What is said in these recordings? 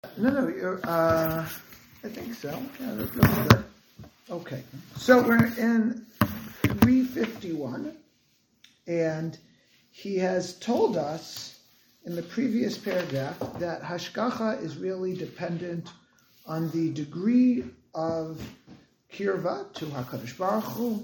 No, I think so. Yeah, that's good. Okay, so we're in 351, and he has told us in the previous paragraph that hashgacha is really dependent on the degree of kirva to HaKadosh Baruch Hu,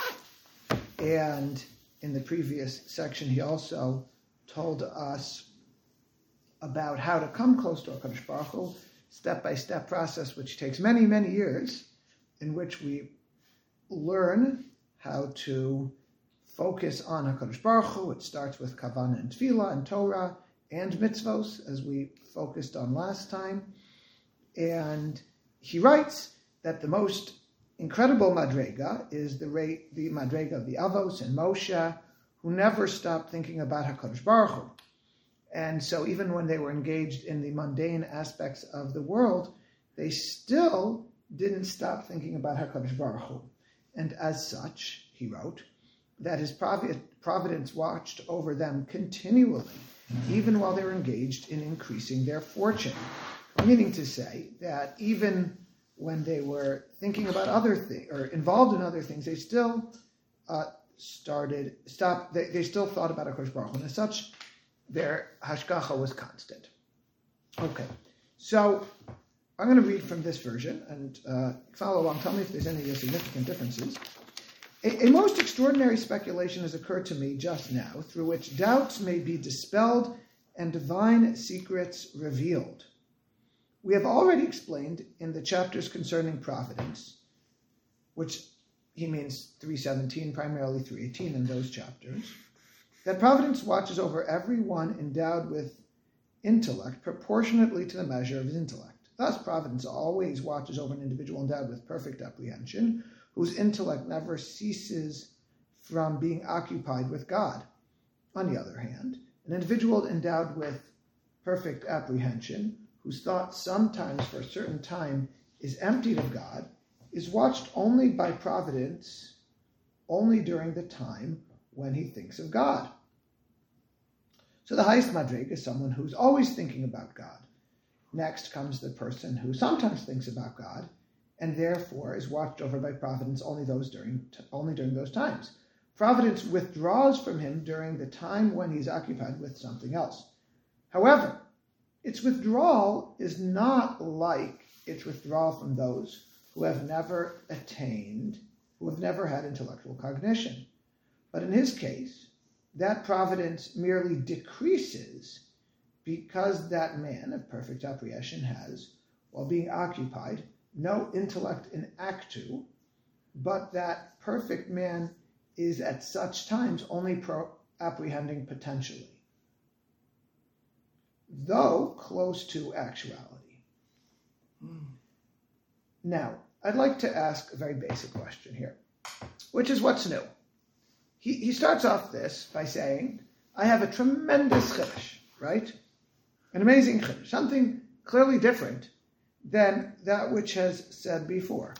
and in the previous section he also told us about how to come close to HaKadosh Baruch Hu, step-by-step process which takes many, many years, in which we learn how to focus on HaKadosh Baruch Hu. It starts with Kavanah and Tefillah and Torah and mitzvos, as we focused on last time. And he writes that the most incredible madrega is the madrega of the Avos and Moshe, who never stopped thinking about HaKadosh Baruch Hu. And so even when they were engaged in the mundane aspects of the world, they still didn't stop thinking about HaKadosh Baruch Hu. And as such, he wrote, that his providence watched over them continually, even while they were engaged in increasing their fortune. Meaning to say that even when they were thinking about other things, or involved in other things, they still they still thought about HaKadosh Baruch Hu. And as such, their hashgacha was constant. Okay, so I'm going to read from this version and follow along. Tell me if there's any significant differences. A most extraordinary speculation has occurred to me just now, through which doubts may be dispelled and divine secrets revealed. We have already explained in the chapters concerning providence, which he means 317, primarily 318 in those chapters, that providence watches over everyone endowed with intellect proportionately to the measure of his intellect. Thus, providence always watches over an individual endowed with perfect apprehension, whose intellect never ceases from being occupied with God. On the other hand, an individual endowed with perfect apprehension, whose thought sometimes for a certain time is emptied of God, is watched only by providence only during the time when he thinks of God. So the highest madrig is someone who's always thinking about God. Next comes the person who sometimes thinks about God, and therefore is watched over by providence only during those times. Providence withdraws from him during the time when he's occupied with something else. However, its withdrawal is not like its withdrawal from those who have never had intellectual cognition. But in his case, that providence merely decreases because that man of perfect apprehension has, while being occupied, no intellect in actu, but that perfect man is at such times only apprehending potentially, though close to actuality. Now, I'd like to ask a very basic question here, which is what's new? He starts off this by saying, I have a tremendous chiddush, right? An amazing chiddush, something clearly different than that which has said before.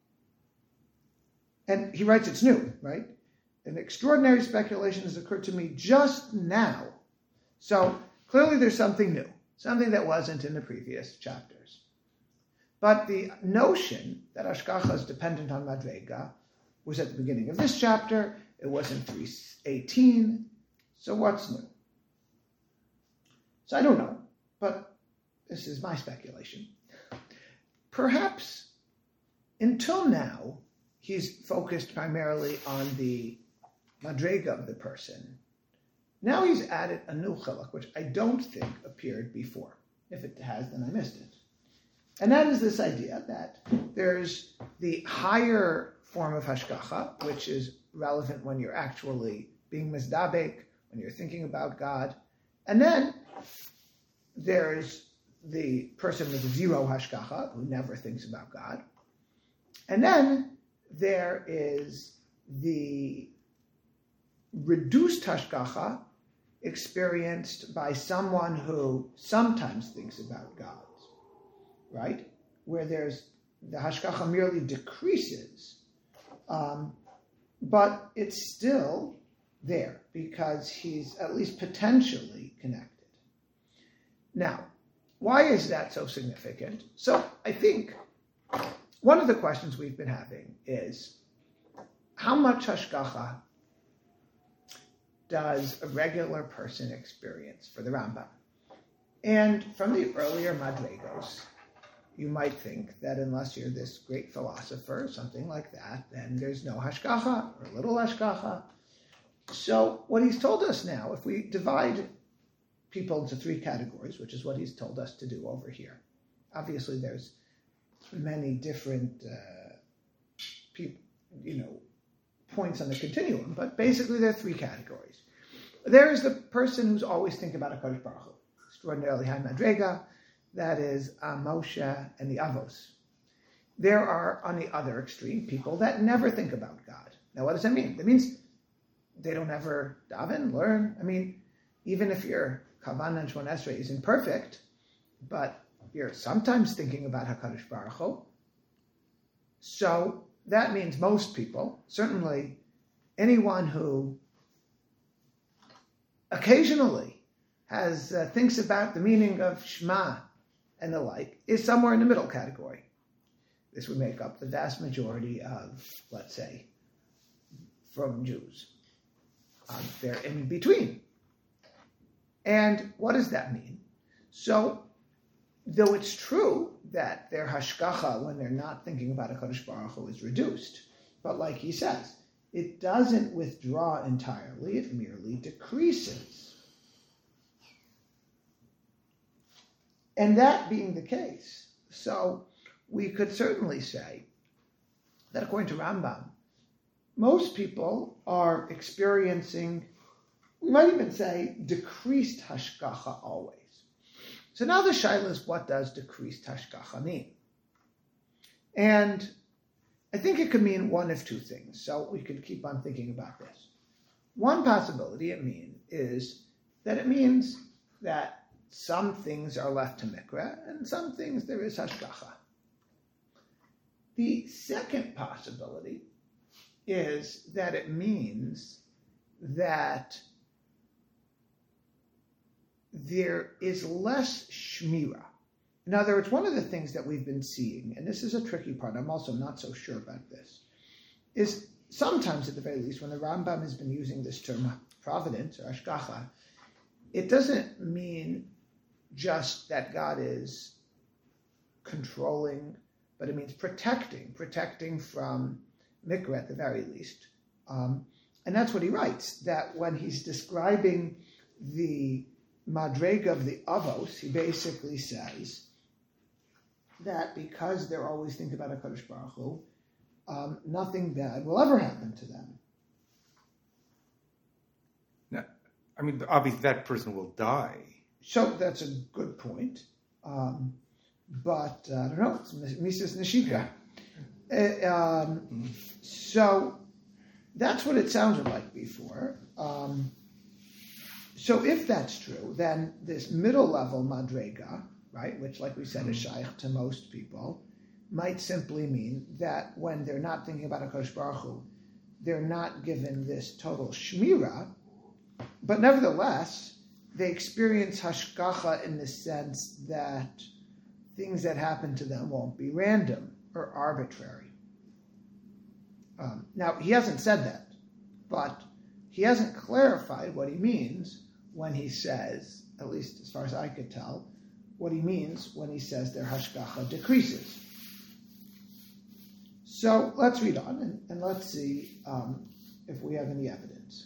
And he writes it's new, right? An extraordinary speculation has occurred to me just now. So clearly there's something new, something that wasn't in the previous chapters. But the notion that hashgacha is dependent on madrega was at the beginning of this chapter. It was in 318. So what's new? So I don't know, but this is my speculation. Perhaps until now, he's focused primarily on the madrega of the person. Now he's added a new chiluk, which I don't think appeared before. If it has, then I missed it. And that is this idea that there's the higher form of hashgacha, which is relevant when you're actually being mizdabek, when you're thinking about God. And then there's the person with zero hashgacha, who never thinks about God. And then there is the reduced hashgacha experienced by someone who sometimes thinks about God, right? Where there's the hashgacha merely decreases, but it's still there because he's at least potentially connected. Now, why is that so significant? So I think one of the questions we've been having is, how much hashgacha does a regular person experience for the Rambam? And from the earlier Madregos, you might think that unless you're this great philosopher, something like that, then there's no hashgacha or little hashgacha. So what he's told us now, if we divide people into three categories, which is what he's told us to do over here. Obviously, there's many different points on the continuum, but basically there are three categories. There is the person who's always thinking about HaKadosh Baruch Hu, extraordinarily high madrega, that is Moshe and the Avos. There are, on the other extreme, people that never think about God. Now, what does that mean? That means they don't ever daven, learn. I mean, even if your Kavanah and Shmon Esrei isn't perfect, but you're sometimes thinking about HaKadosh Baruch Hu. So that means most people, certainly anyone who occasionally thinks about the meaning of Shema and the like, is somewhere in the middle category. This would make up the vast majority of, let's say, from Jews. They're in between. And what does that mean? So, though it's true that their hashgacha, when they're not thinking about HaKadosh Baruch Hu, is reduced, but like he says, it doesn't withdraw entirely, it merely decreases. And that being the case, so we could certainly say that according to Rambam, most people are experiencing, we might even say, decreased hashgacha always. So now the shaila is, what does decreased hashgacha mean? And I think it could mean one of two things. So we could keep on thinking about this. One possibility it means that some things are left to mikra and some things there is hashgacha. The second possibility is that it means that there is less shmira. In other words, one of the things that we've been seeing, and this is a tricky part, I'm also not so sure about this, is sometimes at the very least when the Rambam has been using this term providence or hashgacha, it doesn't mean just that God is controlling, but it means protecting from mikra at the very least. And that's what he writes, that when he's describing the madrega of the Avos, he basically says that because they're always thinking about HaKadosh Baruch Hu, nothing bad will ever happen to them. Now, I mean, obviously that person will die. So that's a good point. But I don't know, it's Mises Neshika. Yeah. So that's what it sounded like before. So if that's true, then this middle level madrega, right, which like we said is shaykh to most people, might simply mean that when they're not thinking about HaKadosh Baruch Hu, they're not given this total shmira, but nevertheless, they experience hashgacha in the sense that things that happen to them won't be random or arbitrary. Now, he hasn't said that, but he hasn't clarified what he means when he says, at least as far as I could tell, what he means when he says their hashgacha decreases. So let's read on and let's see if we have any evidence.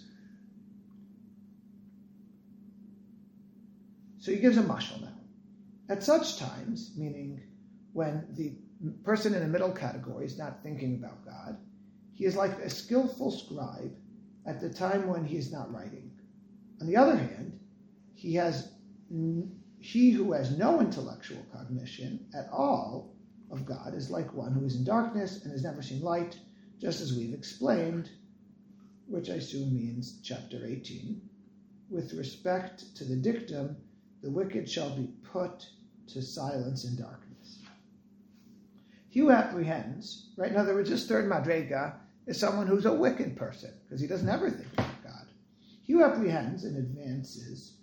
So he gives a mashal now. At such times, meaning when the person in the middle category is not thinking about God, he is like a skillful scribe at the time when he is not writing. On the other hand, he who has no intellectual cognition at all of God is like one who is in darkness and has never seen light, just as we've explained, which I assume means chapter 18. With respect to the dictum, the wicked shall be put to silence in darkness. He who apprehends, right, in other words, this third madrega is someone who's a wicked person, because he doesn't ever think about God. He who apprehends and advances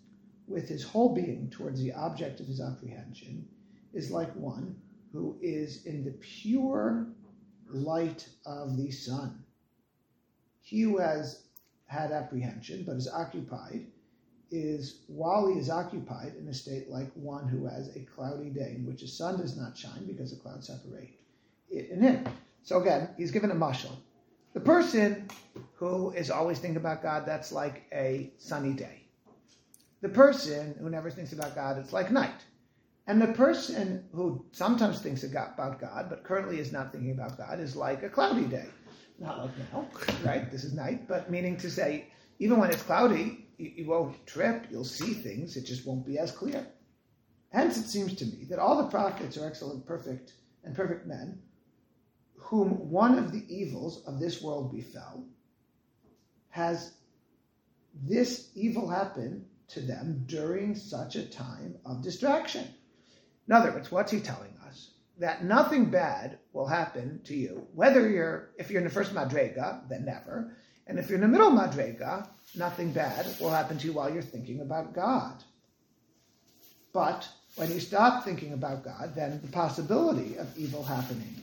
with his whole being towards the object of his apprehension is like one who is in the pure light of the sun. He who has had apprehension but is occupied is, while he is occupied, in a state like one who has a cloudy day in which the sun does not shine because the clouds separate it and him. So again, he's given a mashal. The person who is always thinking about God, that's like a sunny day. The person who never thinks about God, it's like night. And the person who sometimes thinks about God, but currently is not thinking about God, is like a cloudy day. Not like now, right? This is night, but meaning to say, even when it's cloudy, you won't trip, you'll see things, it just won't be as clear. Hence, it seems to me that all the prophets are excellent, perfect men, whom one of the evils of this world befell, has this evil happen to them during such a time of distraction. In other words, what's he telling us? That nothing bad will happen to you, if you're in the first madrega, then never, and if you're in the middle madrega, nothing bad will happen to you while you're thinking about God. But when you stop thinking about God, then the possibility of evil happening,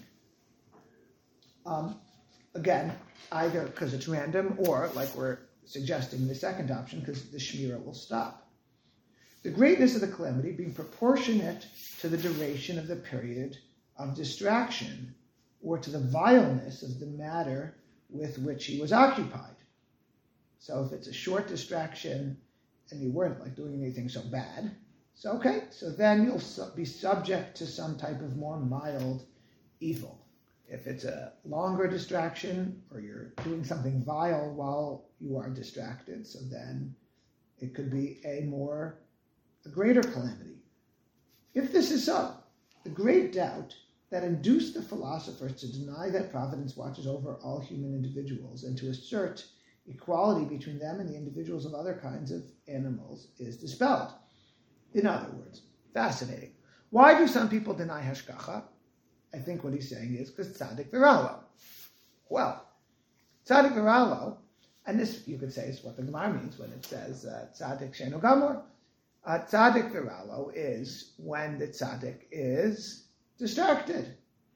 again, either because it's random or, like we're suggesting in the second option, because the shmira will stop. The greatness of the calamity being proportionate to the duration of the period of distraction, or to the vileness of the matter with which he was occupied. So if it's a short distraction and you weren't like doing anything so bad, so okay, so then you'll be subject to some type of more mild evil. If it's a longer distraction or you're doing something vile while you are distracted, so then it could be a greater calamity. If this is so, the great doubt that induced the philosophers to deny that providence watches over all human individuals and to assert equality between them and the individuals of other kinds of animals is dispelled. In other words, fascinating. Why do some people deny hashgacha? I think what he's saying is because tzaddik viralo. Well, tzaddik viralo, and this you could say is what the Gemara means when it says tzaddik sheno gamor. Tzaddik viralo is when the tzaddik is distracted.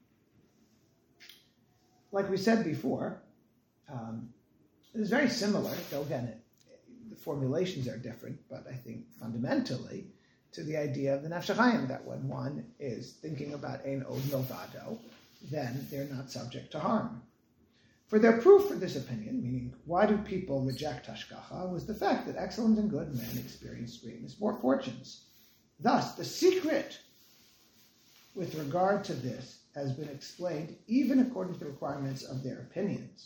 Like we said before, it is very similar, though again, the formulations are different, but I think fundamentally to the idea of the Nefesh HaChaim, that when one is thinking about ein od milvado, then they're not subject to harm. For their proof for this opinion, meaning why do people reject hashgacha, was the fact that excellent and good men experience great misfortunes. Thus, the secret with regard to this has been explained even according to the requirements of their opinions.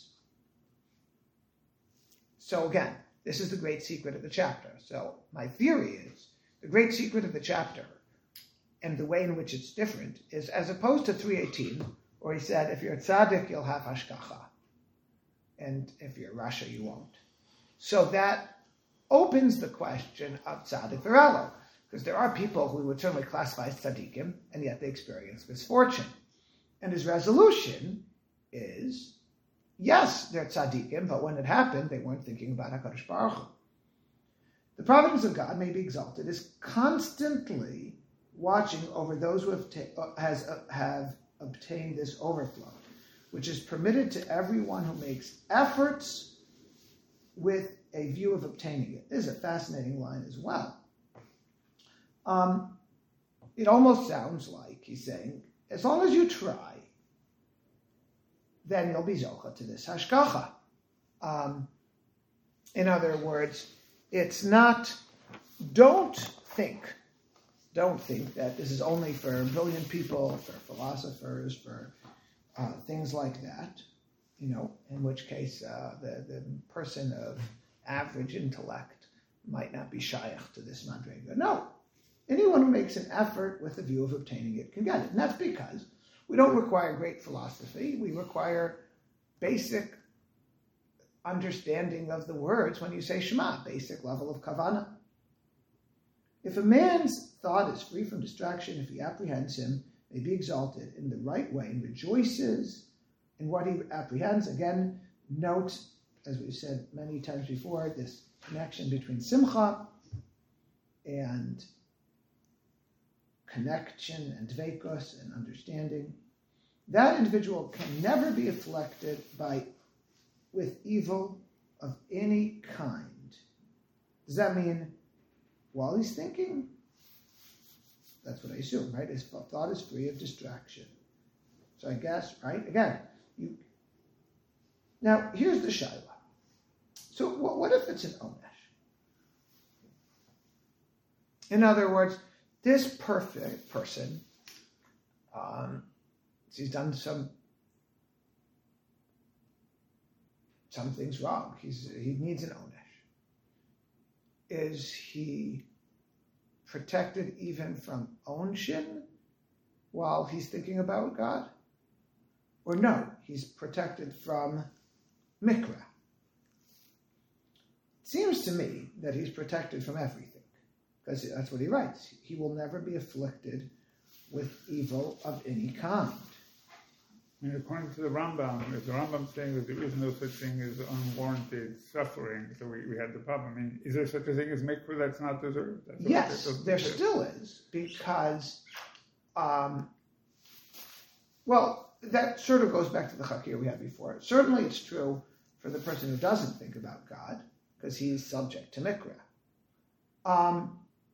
So again, this is the great secret of the chapter. So my theory is, the great secret of the chapter and the way in which it's different is as opposed to 318, where he said, if you're a tzaddik, you'll have hashgacha. And if you're Rasha, you won't. So that opens the question of tzaddik viralo, because there are people who would certainly classify as tzaddikim, and yet they experience misfortune. And his resolution is, yes, they're tzaddikim, but when it happened, they weren't thinking about HaKadosh Baruch Hu. The providence of God may be exalted is constantly watching over those who have obtained this overflow, which is permitted to everyone who makes efforts with a view of obtaining it. This is a fascinating line as well. It almost sounds like he's saying, as long as you try, then you'll be zocha to this hashgacha. In other words, it's not, don't think that this is only for brilliant people, for philosophers, for things like that, in which case the person of average intellect might not be shaykh to this madrega. No, anyone who makes an effort with the view of obtaining it can get it. And that's because we don't require great philosophy. We require basic understanding of the words when you say Shema, basic level of kavanah. If a man's thought is free from distraction, if he apprehends him, may be exalted in the right way and rejoices in what he apprehends. Again, note, as we've said many times before, this connection between simcha and connection and dveikus and understanding, that individual can never be afflicted with evil of any kind. Does that mean while he's thinking? That's what I assume, right? His thought is free of distraction. So I guess, right? Again, now here's the shaila. So what if it's an onesh? In other words, this perfect person, he's done some things wrong. He needs an onesh. Is he protected even from onshin while he's thinking about God? Or no, he's protected from mikra. It seems to me that he's protected from everything, because that's what he writes. He will never be afflicted with evil of any kind. And according to the Rambam, if the Rambam saying that there is no such thing as unwarranted suffering, so we had the problem. I mean, is there such a thing as mikvah that's not deserved? Yes, there still is, because, that sort of goes back to the chakir we had before. Certainly it's true for the person who doesn't think about God, because he's subject to mikra.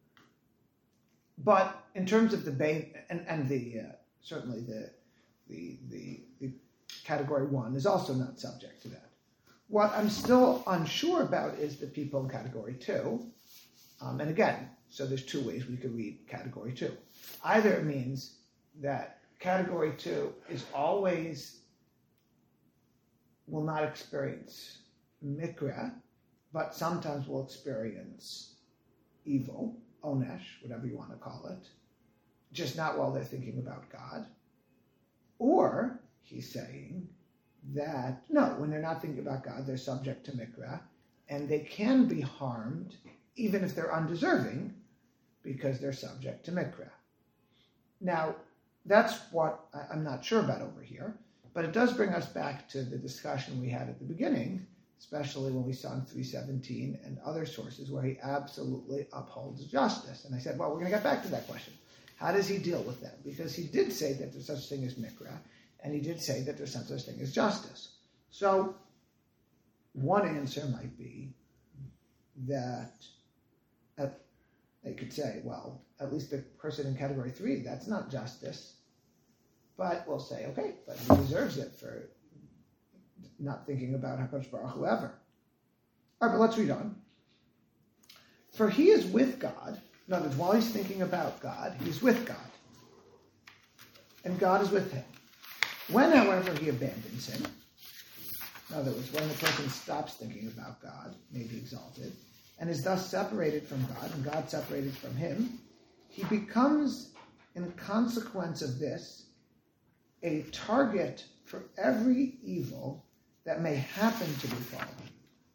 But in terms of the certainly the category 1 is also not subject to that. What I'm still unsure about is the people in category 2. And again, so there's two ways we could read category 2. Either it means that category 2 is always will not experience mikra, but sometimes will experience evil, onesh, whatever you want to call it, just not while they're thinking about God. Or he's saying that, no, when they're not thinking about God, they're subject to mikra, and they can be harmed even if they're undeserving, because they're subject to mikra. Now, that's what I'm not sure about over here, but it does bring us back to the discussion we had at the beginning, especially when we saw in 317 and other sources where he absolutely upholds justice. And I said, well, we're going to get back to that question. How does he deal with that? Because he did say that there's such thing as mikra, and he did say that there's such thing as justice. So one answer might be that they could say, well, at least the person in category 3, that's not justice. But we'll say, okay, but he deserves it for not thinking about HaKadosh Baruch Hu ever. All right, but let's read on. For he is with God. In other words, while he's thinking about God, he's with God. And God is with him. When, however, he abandons him, in other words, when the person stops thinking about God, may be exalted, and is thus separated from God, and God separated from him, he becomes, in consequence of this, a target for every evil that may happen to befall him.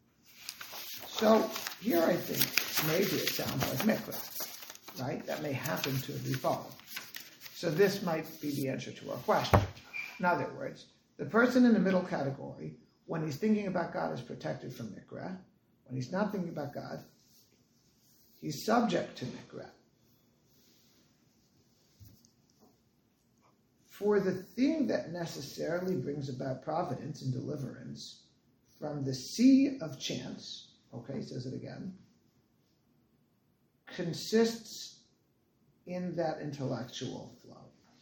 So here I think maybe it sounds like mikra, right? That may happen to befall. So this might be the answer to our question. In other words, the person in the middle category, when he's thinking about God, is protected from mikra. When he's not thinking about God, he's subject to mikra. For the thing that necessarily brings about providence and deliverance from the sea of chance, okay, says it again, consists in that intellectual flow.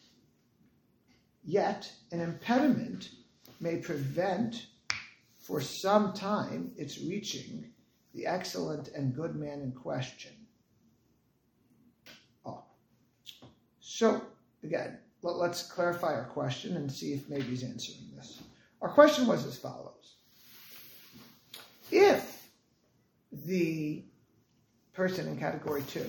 Yet, an impediment may prevent for some time its reaching the excellent and good man in question. So, again, let's clarify our question and see if maybe he's answering this. Our question was as follows. If the person in category 2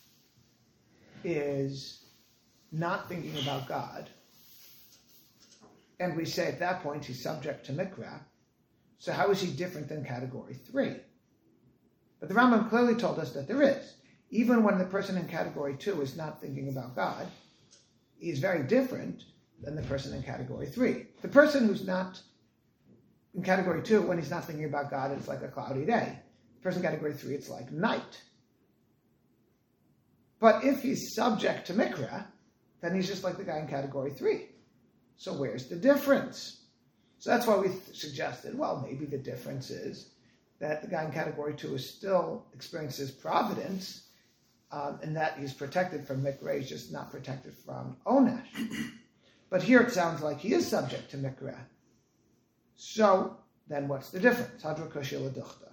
is not thinking about God, and we say at that point he's subject to mikra, so how is he different than category 3? But the Rambam clearly told us that there is. Even when the person in category 2 is not thinking about God, he's very different than the person in category 3. The person who's not in category 2, when he's not thinking about God, it's like a cloudy day. The person in category 3, it's like night. But if he's subject to mikra, then he's just like the guy in category 3. So where's the difference? So that's why we suggested, well, maybe the difference is that the guy in category 2 is still experiences providence, and that he's protected from mikra, he's just not protected from onesh. But here it sounds like he is subject to mikra. So then what's the difference? Hadra Koshila Duchta.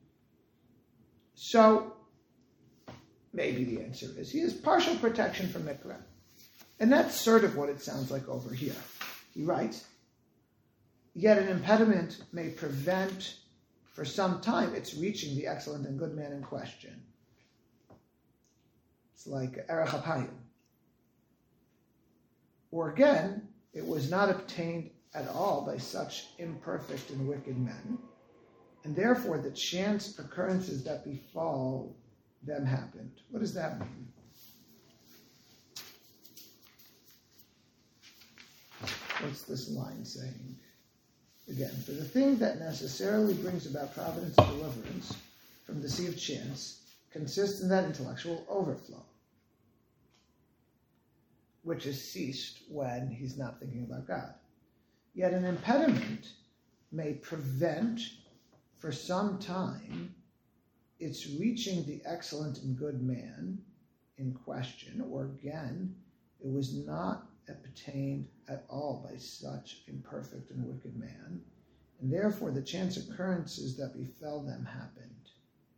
So maybe the answer is he has partial protection from mikra. And that's sort of what it sounds like over here. He writes, yet an impediment may prevent for some time its reaching the excellent and good man in question. It's like Erech HaPayim. Or again, it was not obtained at all by such imperfect and wicked men, and therefore the chance occurrences that befall them happened. What does that mean? What's this line saying? Again, for the thing that necessarily brings about providence and deliverance from the sea of chance consists in that intellectual overflow, which is ceased when he's not thinking about God. Yet an impediment may prevent for some time its reaching the excellent and good man in question, or again, it was not obtained at all by such imperfect and wicked man, and therefore the chance occurrences that befell them happened.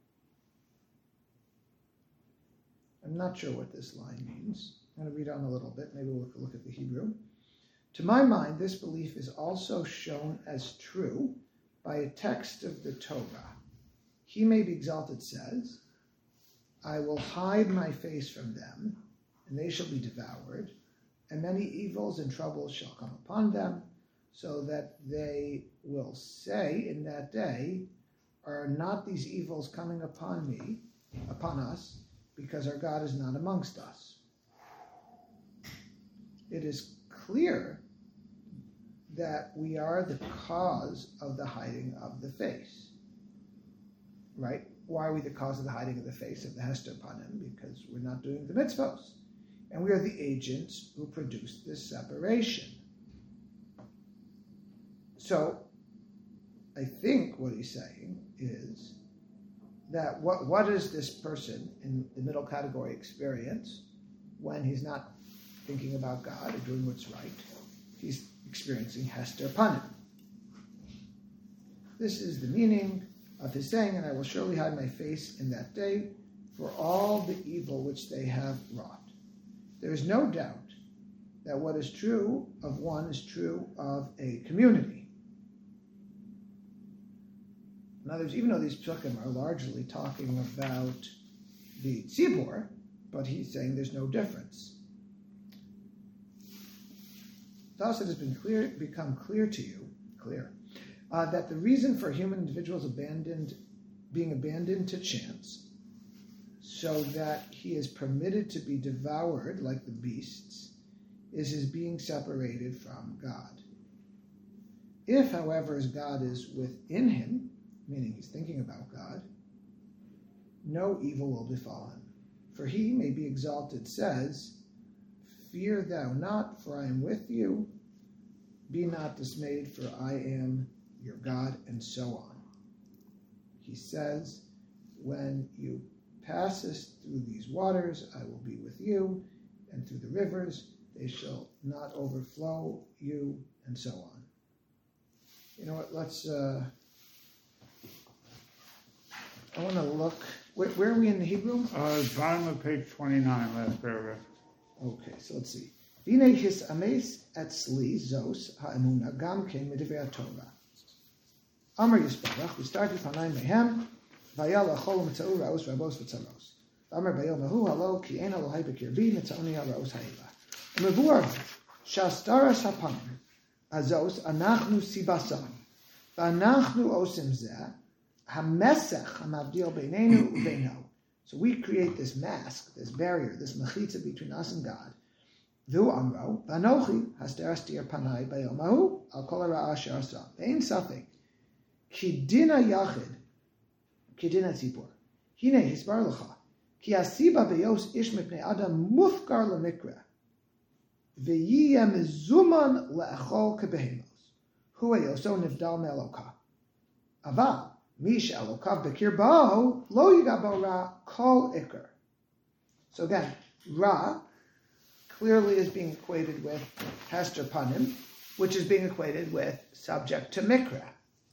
I'm not sure what this line means. I'm going to read on a little bit. Maybe we'll look at the Hebrew. To my mind, this belief is also shown as true by a text of the Torah. He May Be Exalted says, I will hide my face from them, and they shall be devoured, and many evils and troubles shall come upon them, so that they will say in that day, are not these evils coming upon us, because our God is not amongst us? It is clear that we are the cause of the hiding of the face. Right? Why are we the cause of the hiding of the face of the Hester Panim? Because we're not doing the mitzvos. And we are the agents who produce this separation. So, I think what he's saying is that what does this person in the middle category experience when he's not thinking about God or doing what's right? He's experiencing Hester Panim. This is the meaning of his saying, and I will surely hide my face in that day for all the evil which they have wrought. There is no doubt that what is true of one is true of a community. In other words, even though these psukim are largely talking about the tzibur, but he's saying there's no difference. Thus it has become clear to you that the reason for human individuals being abandoned to chance, so that he is permitted to be devoured like the beasts, is his being separated from God. If, however, his God is within him, meaning he's thinking about God, no evil will befall him. For He May Be Exalted says, fear thou not, for I am with you. Be not dismayed, for I am your God, and so on. He says, when you passest through these waters, I will be with you, and through the rivers, they shall not overflow you, and so on. You know what, let's, I want to look, where are we in the Hebrew? Bottom of page 29, last paragraph. Okay, so let's see. V'nei hisames etzli zos ha'emuna gam kein midivrei Torah. Amar Yisparach, v'starti panayim mehem, v'yal achol mitzau raos rabos v'tzaros. Amar bayom ahu halo ki ein Elohai b'kirbi mitzaoni ha'raos ha'ila. Umevuar shastaras hapanim azos anachnu sibasam v'anachnu osim zeh hamesech hamavdil beinenu ubeino. So we create this mask, this barrier, this mechitza between us and God. V'hu amro v'anochi hasteras tir panai bayom ahu al kol ha'ra'a asher asa. Ve'ein safek ki dina yachid ki dina tzipor. Hine hisbar lecha Ki asiba v'yos ish mipnei adam mufkar lemikra. V'yiyeh mezuman le'echol kebehemos. Hu yoso nivdal me'elokav. Aval, mi she'elokav bekirbo, lo yigabo ra kol ikar. So again, ra clearly is being equated with hester panim, which is being equated with subject to mikra.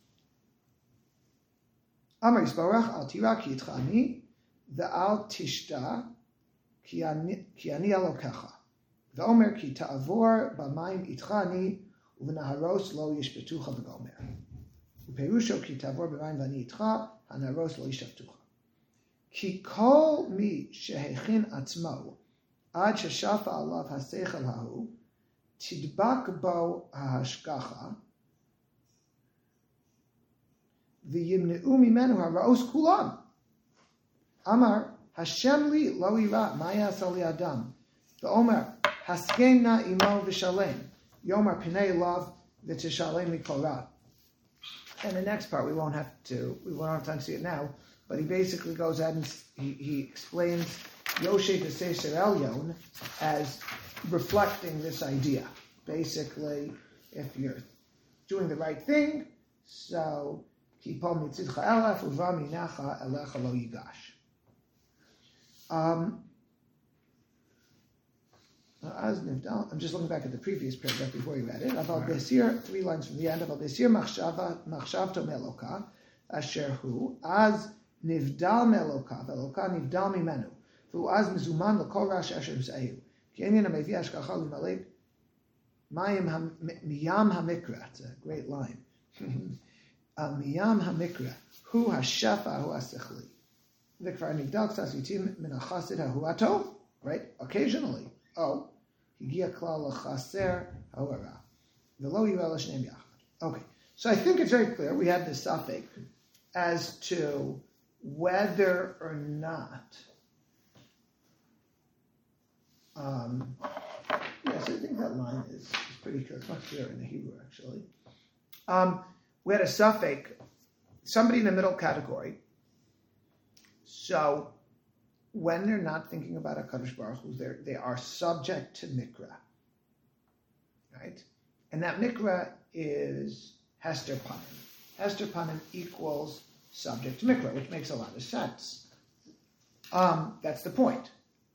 Amar Yisborach al tira ki yitcha ani, ve'al tishta ki ani elokecha. Ve'omer ki ta'avor b'mayim itcha ani, u'v'naharos lo yishbetucha v'gomer. U'perusho ki ta'avor b'mayim v'ani itcha, hanaharos lo yishbetucha. Ki kol mi shehechin atzmo, ad sheshafa alav hasechel hahu, tidbak bo hahashgacha, v'yimne'u mimenu haraos kulam. Amar, Hashem li lo ira, maya sali adam. V'omer, hasken na imo v'shalem. Yomar pinei lav v'tishalem mikol. And the next part, we won't have time to see it now, but he basically goes ahead and he explains Yoshe B'Seser Elyon as reflecting this idea. Basically, if you're doing the right thing, so Kipol mitzidcha elef uva minacha elecha lo yigash. I'm just looking back at the previous paragraph before you read it. About Besir, 3 lines from the end. About Besir machshavto meloka asher hu az nivdal meloka veloka nivdal mimenu v'hu az mizuman l'kol rash asher husayu ki enyan hamevi hashgacha l'malek mayim miyam hamikra. It's a great line. Miyam hamikra hu hashafa hu asechli v'kvar nivdal ksas yitim min hachasid hahuato. Right? Occasionally. Oh, higia klal chaser ha'ara v'lo yirel shneim yachad. Okay, so I think it's very clear. We have this suffix as to whether or not. Yes, I think that line is pretty clear. It's much clearer in the Hebrew, actually. We had a suffix, somebody in the middle category. So when they're not thinking about HaKadosh Baruch Hu, they are subject to mikra, right? And that mikra is hester panim. Hester panim equals subject to mikra, which makes a lot of sense. That's the point.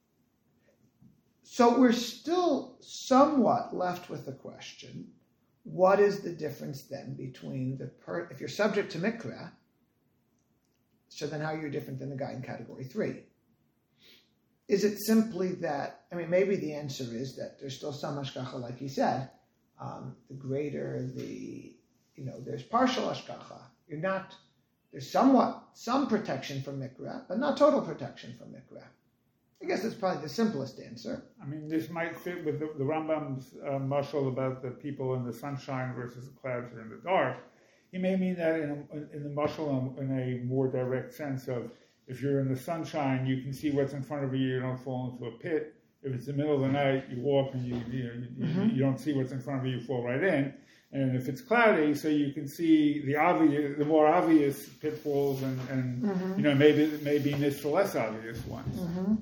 So we're still somewhat left with the question, what is the difference then between if you're subject to mikra, so then how you're different than the guy in category 3? Is it simply that, maybe the answer is that there's still some hashgacha, like he said, the greater there's partial hashgacha. There's some protection from mikra, but not total protection from mikra. I guess that's probably the simplest answer. This might fit with the Rambam's mashal about the people in the sunshine versus the clouds are in the dark. He may mean that in the mashal in a more direct sense of, if you're in the sunshine, you can see what's in front of you. You don't fall into a pit. If it's the middle of the night, you walk and you don't see what's in front of you. You fall right in. And if it's cloudy, so you can see the more obvious pitfalls and maybe miss the less obvious ones. Mm-hmm.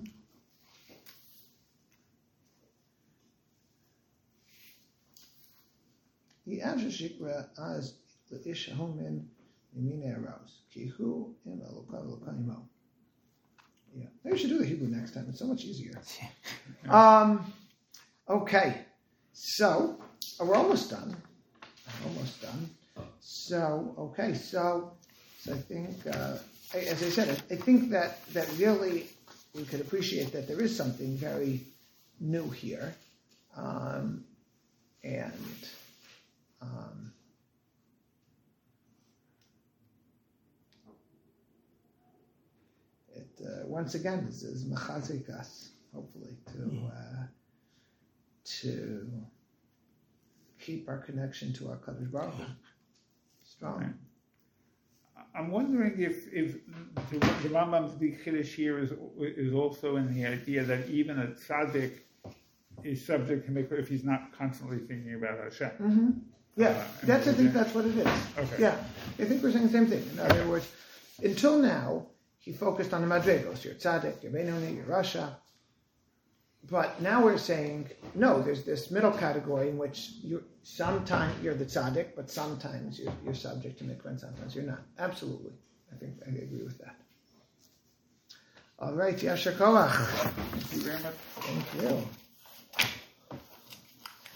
The Shikra as the Ish Homin Yemine Arouse. Kihu im Elokaimo. Yeah, maybe we should do the Hebrew next time. It's so much easier. Okay, so we're almost done. So I think, as I said, I think that really we could appreciate that there is something very new here, once again, this is mechazik us, hopefully, to keep our connection to our Kadosh Baruch Hu strong. I'm wondering if the Rambam's big chiddush here is also in the idea that even a tzaddik is subject to mikra if he's not constantly thinking about Hashem. Mm-hmm. Yeah, I think that's what it is. Okay. Yeah, I think we're saying the same thing. In other words, until now, he focused on the madrigos. You're tzaddik, you're benoni, you're rasha. But now we're saying, no, there's this middle category in which sometimes you're the tzaddik, but sometimes you're subject to mikvah and sometimes you're not. Absolutely. I think I agree with that. All right, Yasher Koach. Thank you very much. Thank you.